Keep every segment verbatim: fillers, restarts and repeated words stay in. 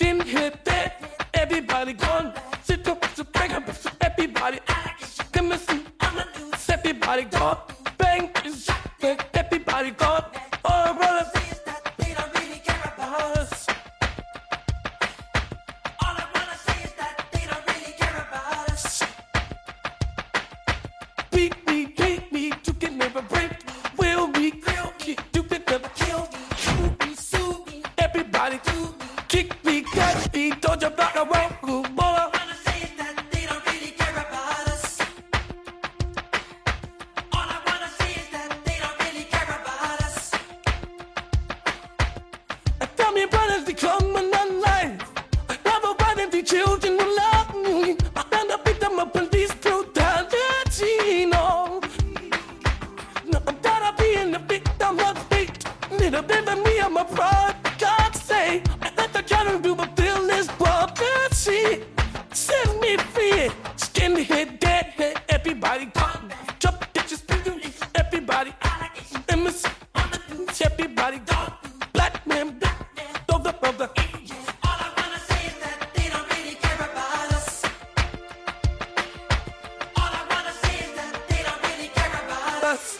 Skin hit that, everybody gone. Sit up, sit bang up, everybody. Give me some, everybody gone. Bang, bang, everybody gone. All brothers. Beat me, beat me, you can never break. Will me, you can never kill me. Sue me, sue me, everybody do. Kick me, catch me, don't you block a rope, all I wanna say is that they don't really care about us. All I wanna say is that they don't really care about us. I tell me brothers to come and online. I never want empty children who love me. I stand up beat them up police brutality, no. No, I'm tired of being the victim of fate. Need a bit of me, I'm a pride. God say, I let the trying to do but feel this poverty. Set me free. Skin head, dead head, everybody gone. Drop ditches, everybody. Emerson, everybody gone. Black man, black man, of the brother. All I wanna say is that they don't really care about us. All I wanna say is that they don't really care about us.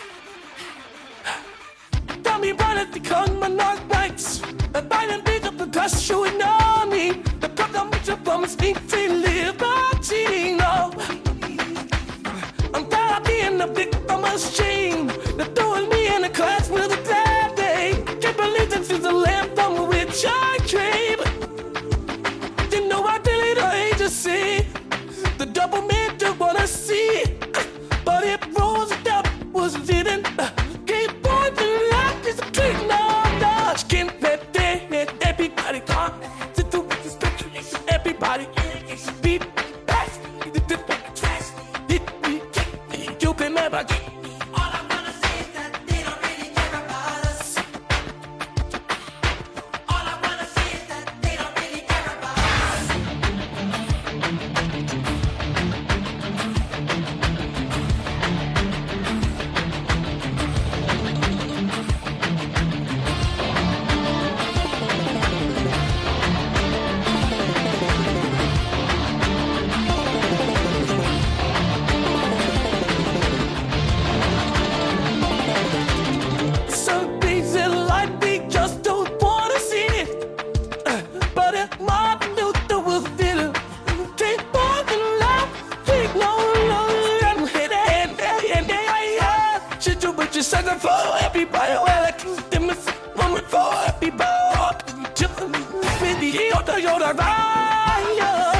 Tell me why did they come on our nights? And buy them beat up the dust you know me. The problem with your promise me free liberty, no. I'm tired of being the victim of shame. They're throwing me in a class with a bad day. Can't believe this is the lamp from which I came. You know I really don't hate to see the double man do wanna see. But it rose up was didn't. Keep pointing like this trick, no, no. Skin red, dead, everybody gone. Sit through this picture, everybody. Beat, back, trash, hit me, kick me, you can never get me. All I wanna say is that they don't really care about us. All I wanna say is that they don't really care about us. Some things in life we just don't wanna see it. Uh, But if Martin Luther was bitter, take more than love, take no love, and hit it, and I should do what you said for everybody. Well, I can them is woman for everybody. Just with the heel to your right.